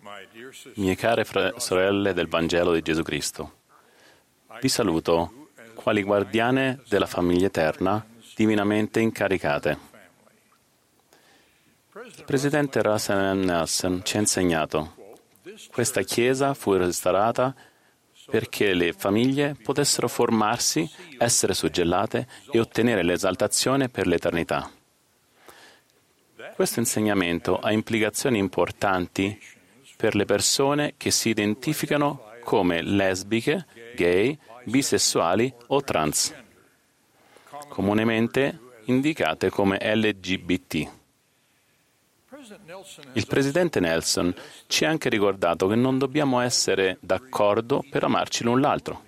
Mie care sorelle del Vangelo di Gesù Cristo, vi saluto quali guardiane della famiglia eterna divinamente incaricate. Il presidente Russell M. Nelson ci ha insegnato: questa Chiesa fu restaurata perché le famiglie potessero formarsi, essere suggellate e ottenere l'esaltazione per l'eternità. Questo insegnamento ha implicazioni importanti per le persone che si identificano come lesbiche, gay, bisessuali o trans, comunemente indicate come LGBT. Il presidente Nelson ci ha anche ricordato che non dobbiamo essere d'accordo per amarci l'un l'altro.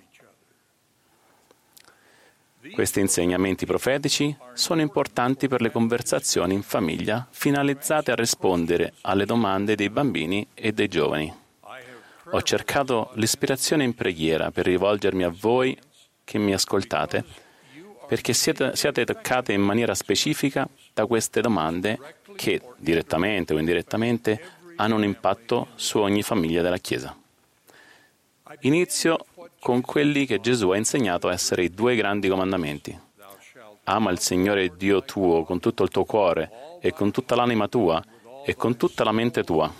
Questi insegnamenti profetici sono importanti per le conversazioni in famiglia finalizzate a rispondere alle domande dei bambini e dei giovani. Ho cercato l'ispirazione in preghiera per rivolgermi a voi che mi ascoltate, perché siate toccate in maniera specifica da queste domande che, direttamente o indirettamente, hanno un impatto su ogni famiglia della Chiesa. Inizio con quelli che Gesù ha insegnato a essere i 2 grandi comandamenti. Ama il Signore Dio tuo con tutto il tuo cuore e con tutta l'anima tua e con tutta la mente tua.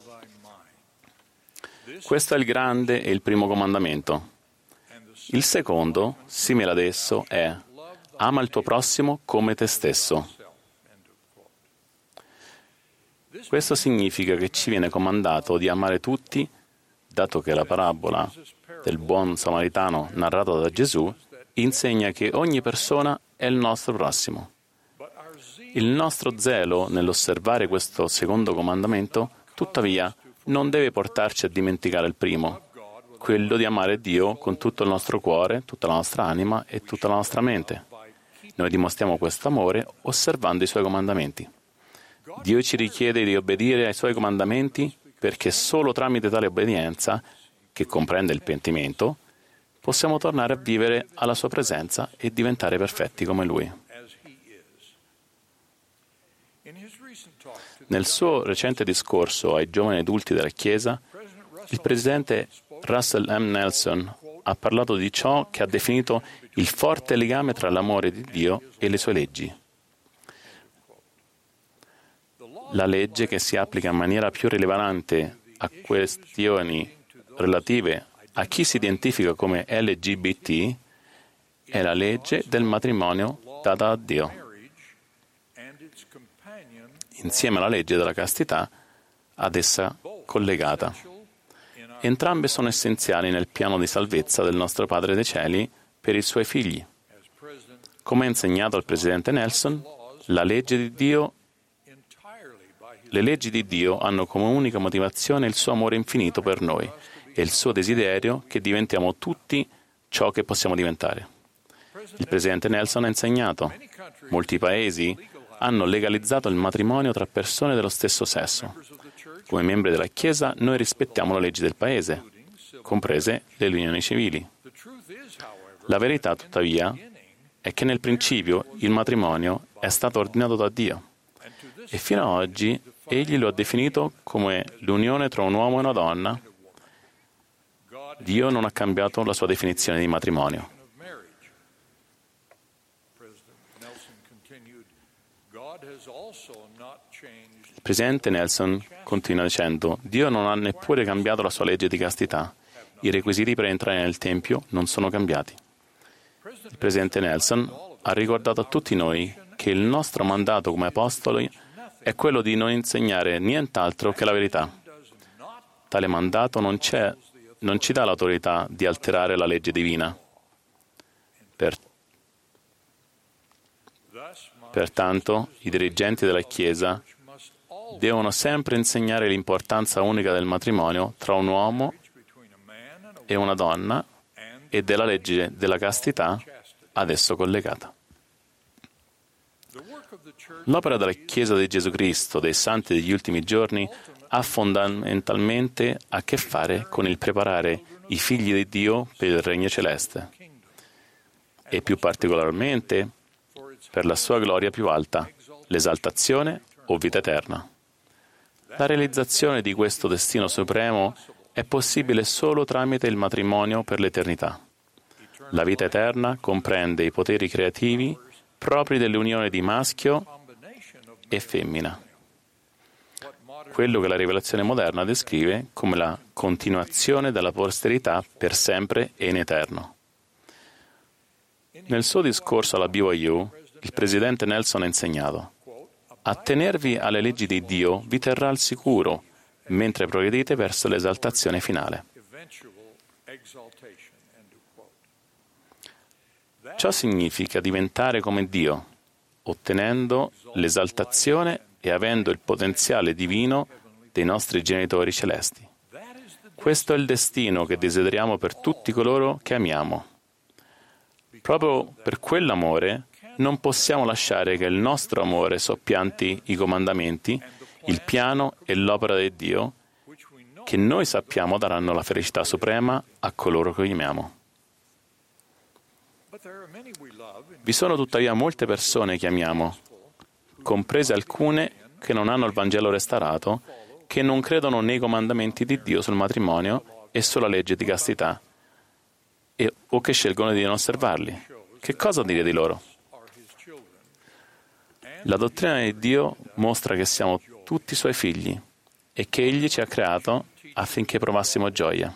Questo è il grande e il primo comandamento. Il secondo, simile ad esso, è: ama il tuo prossimo come te stesso. Questo significa che ci viene comandato di amare tutti, dato che la parabola del buon samaritano narrata da Gesù insegna che ogni persona è il nostro prossimo. Il nostro zelo nell'osservare questo secondo comandamento, tuttavia, non deve portarci a dimenticare il primo, quello di amare Dio con tutto il nostro cuore, tutta la nostra anima e tutta la nostra mente. Noi dimostriamo questo amore osservando i Suoi comandamenti. Dio ci richiede di obbedire ai Suoi comandamenti perché solo tramite tale obbedienza, che comprende il pentimento, possiamo tornare a vivere alla Sua presenza e diventare perfetti come Lui. Nel suo recente discorso ai giovani adulti della Chiesa, il presidente Russell M. Nelson ha parlato di ciò che ha definito il forte legame tra l'amore di Dio e le sue leggi. La legge che si applica in maniera più rilevante a questioni relative a chi si identifica come LGBT è la legge del matrimonio data da Dio, insieme alla legge della castità ad essa collegata. Entrambe sono essenziali nel piano di salvezza del nostro Padre dei Cieli per i Suoi figli. Come ha insegnato il presidente Nelson, le leggi di Dio hanno come unica motivazione il suo amore infinito per noi e il suo desiderio che diventiamo tutti ciò che possiamo diventare. Il presidente Nelson ha insegnato: molti paesi hanno legalizzato il matrimonio tra persone dello stesso sesso. Come membri della Chiesa, noi rispettiamo le leggi del Paese, comprese le unioni civili. La verità, tuttavia, è che nel principio il matrimonio è stato ordinato da Dio e fino ad oggi Egli lo ha definito come l'unione tra un uomo e una donna. Dio non ha cambiato la sua definizione di matrimonio. Il presidente Nelson continua dicendo: Dio non ha neppure cambiato la sua legge di castità. I requisiti per entrare nel Tempio non sono cambiati. Il presidente Nelson ha ricordato a tutti noi che il nostro mandato come apostoli è quello di non insegnare nient'altro che la verità. Tale mandato non ci dà l'autorità di alterare la legge divina. Pertanto, i dirigenti della Chiesa devono sempre insegnare l'importanza unica del matrimonio tra un uomo e una donna e della legge della castità ad esso collegata. L'opera della Chiesa di Gesù Cristo, dei santi degli ultimi giorni, ha fondamentalmente a che fare con il preparare i figli di Dio per il Regno Celeste e più particolarmente per la sua gloria più alta, l'esaltazione o vita eterna. La realizzazione di questo destino supremo è possibile solo tramite il matrimonio per l'eternità. La vita eterna comprende i poteri creativi propri dell'unione di maschio e femmina, quello che la rivelazione moderna descrive come la continuazione della posterità per sempre e in eterno. Nel suo discorso alla BYU, il presidente Nelson ha insegnato: attenervi alle leggi di Dio vi terrà al sicuro mentre progredite verso l'esaltazione finale. Ciò significa diventare come Dio, ottenendo l'esaltazione e avendo il potenziale divino dei nostri genitori celesti. Questo è il destino che desideriamo per tutti coloro che amiamo. Proprio per quell'amore non possiamo lasciare che il nostro amore soppianti i comandamenti, il piano e l'opera di Dio, che noi sappiamo daranno la felicità suprema a coloro che amiamo. Vi sono tuttavia molte persone che amiamo, comprese alcune che non hanno il Vangelo restaurato, che non credono nei comandamenti di Dio sul matrimonio e sulla legge di castità, o che scelgono di non osservarli. Che cosa dire di loro? La dottrina di Dio mostra che siamo tutti Suoi figli e che Egli ci ha creato affinché provassimo gioia.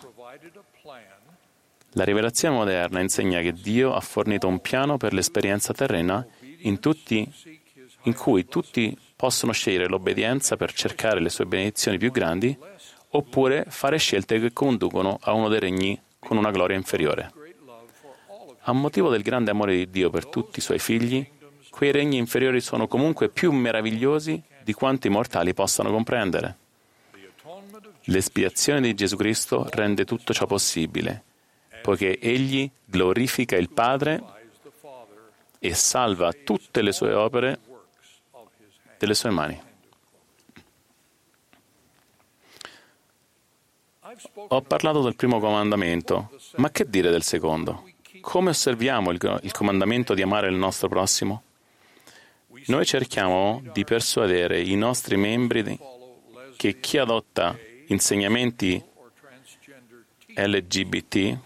La rivelazione moderna insegna che Dio ha fornito un piano per l'esperienza terrena in cui tutti possono scegliere l'obbedienza per cercare le sue benedizioni più grandi, oppure fare scelte che conducono a uno dei regni con una gloria inferiore. A motivo del grande amore di Dio per tutti i Suoi figli, quei regni inferiori sono comunque più meravigliosi di quanto i mortali possano comprendere. L'espiazione di Gesù Cristo rende tutto ciò possibile, poiché Egli glorifica il Padre e salva tutte le sue opere delle sue mani. Ho parlato del primo comandamento, ma che dire del secondo? Come osserviamo il comandamento di amare il nostro prossimo? Noi cerchiamo di persuadere i nostri membri che chi adotta insegnamenti LGBT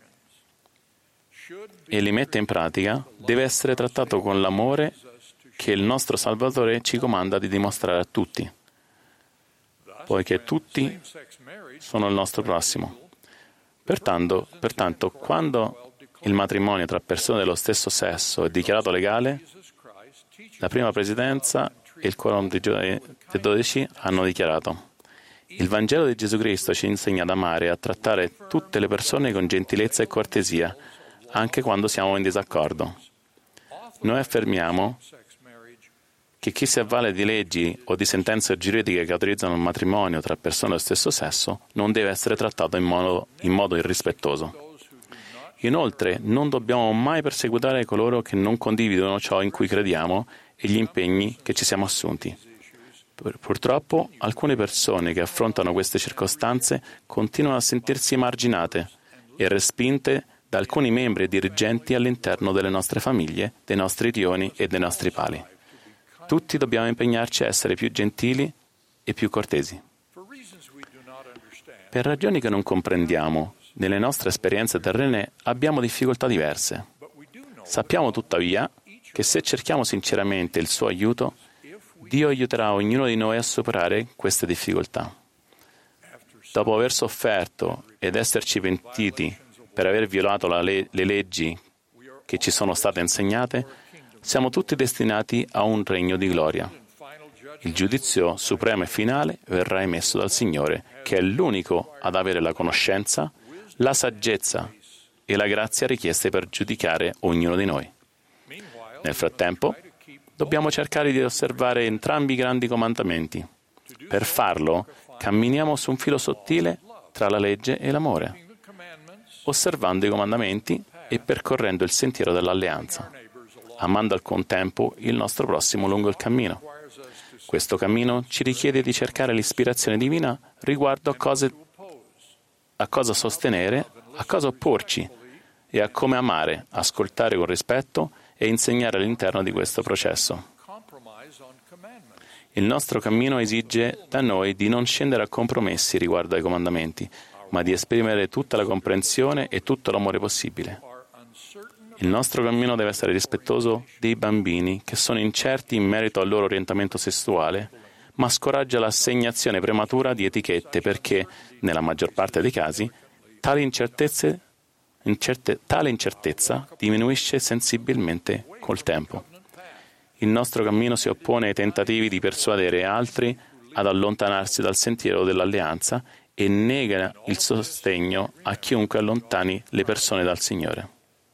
e li mette in pratica deve essere trattato con l'amore che il nostro Salvatore ci comanda di dimostrare a tutti, poiché tutti sono il nostro prossimo. Pertanto, quando il matrimonio tra persone dello stesso sesso è dichiarato legale, la prima presidenza e il quorum dei 12 hanno dichiarato: il Vangelo di Gesù Cristo ci insegna ad amare e a trattare tutte le persone con gentilezza e cortesia, anche quando siamo in disaccordo. Noi affermiamo che chi si avvale di leggi o di sentenze giuridiche che autorizzano il matrimonio tra persone dello stesso sesso non deve essere trattato in modo irrispettoso. Inoltre, non dobbiamo mai perseguitare coloro che non condividono ciò in cui crediamo e gli impegni che ci siamo assunti. Purtroppo, alcune persone che affrontano queste circostanze continuano a sentirsi emarginate e respinte da alcuni membri e dirigenti all'interno delle nostre famiglie, dei nostri rioni e dei nostri pali. Tutti dobbiamo impegnarci a essere più gentili e più cortesi. Per ragioni che non comprendiamo, nelle nostre esperienze terrene abbiamo difficoltà diverse. Sappiamo tuttavia che se cerchiamo sinceramente il suo aiuto, Dio aiuterà ognuno di noi a superare queste difficoltà. Dopo aver sofferto ed esserci pentiti per aver violato le leggi che ci sono state insegnate, siamo tutti destinati a un regno di gloria. Il giudizio supremo e finale verrà emesso dal Signore, che è l'unico ad avere la conoscenza, la saggezza e la grazia richieste per giudicare ognuno di noi. Nel frattempo, dobbiamo cercare di osservare entrambi i grandi comandamenti. Per farlo, camminiamo su un filo sottile tra la legge e l'amore, osservando i comandamenti e percorrendo il sentiero dell'alleanza, amando al contempo il nostro prossimo lungo il cammino. Questo cammino ci richiede di cercare l'ispirazione divina riguardo a cosa sostenere, a cosa opporci e a come amare, ascoltare con rispetto e insegnare all'interno di questo processo. Il nostro cammino esige da noi di non scendere a compromessi riguardo ai comandamenti, ma di esprimere tutta la comprensione e tutto l'amore possibile. Il nostro cammino deve essere rispettoso dei bambini che sono incerti in merito al loro orientamento sessuale, ma scoraggia l'assegnazione prematura di etichette perché, nella maggior parte dei casi, tale incertezza diminuisce sensibilmente col tempo. Il nostro cammino si oppone ai tentativi di persuadere altri ad allontanarsi dal sentiero dell'alleanza e nega il sostegno a chiunque allontani le persone dal Signore.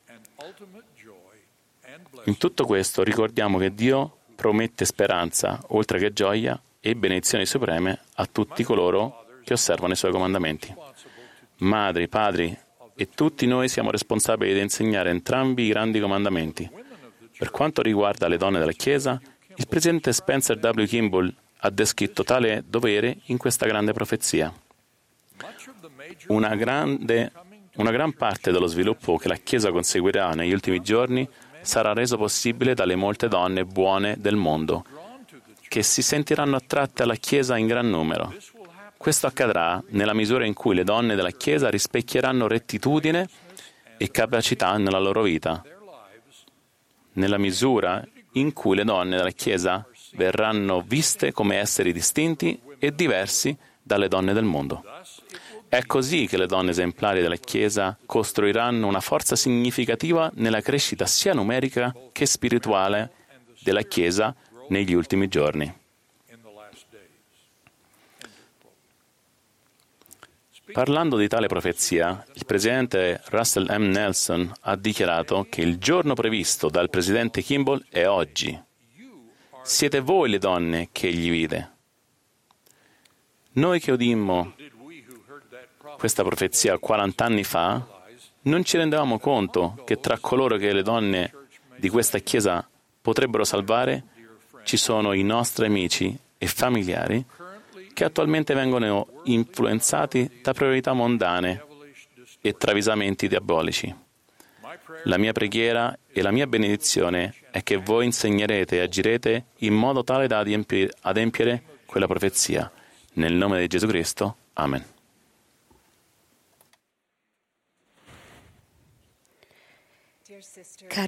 In tutto questo ricordiamo che Dio promette speranza, oltre che gioia e benedizioni supreme a tutti coloro che osservano i Suoi comandamenti. Madri, padri e tutti noi siamo responsabili di insegnare entrambi i grandi comandamenti. Per quanto riguarda le donne della Chiesa, il presidente Spencer W. Kimball ha descritto tale dovere in questa grande profezia. Una gran parte dello sviluppo che la Chiesa conseguirà negli ultimi giorni sarà reso possibile dalle molte donne buone del mondo, che si sentiranno attratte alla Chiesa in gran numero. Questo accadrà nella misura in cui le donne della Chiesa rispecchieranno rettitudine e capacità nella loro vita, nella misura in cui le donne della Chiesa verranno viste come esseri distinti e diversi dalle donne del mondo. È così che le donne esemplari della Chiesa costruiranno una forza significativa nella crescita sia numerica che spirituale della Chiesa negli ultimi giorni. Parlando di tale profezia, il presidente Russell M. Nelson ha dichiarato che il giorno previsto dal presidente Kimball è oggi. Siete voi le donne che egli vide. Noi che udimmo questa profezia 40 anni fa, non ci rendevamo conto che tra coloro che le donne di questa Chiesa potrebbero salvare ci sono i nostri amici e familiari che attualmente vengono influenzati da priorità mondane e travisamenti diabolici. La mia preghiera e la mia benedizione è che voi insegnerete e agirete in modo tale da adempiere quella profezia. Nel nome di Gesù Cristo. Amen. Cara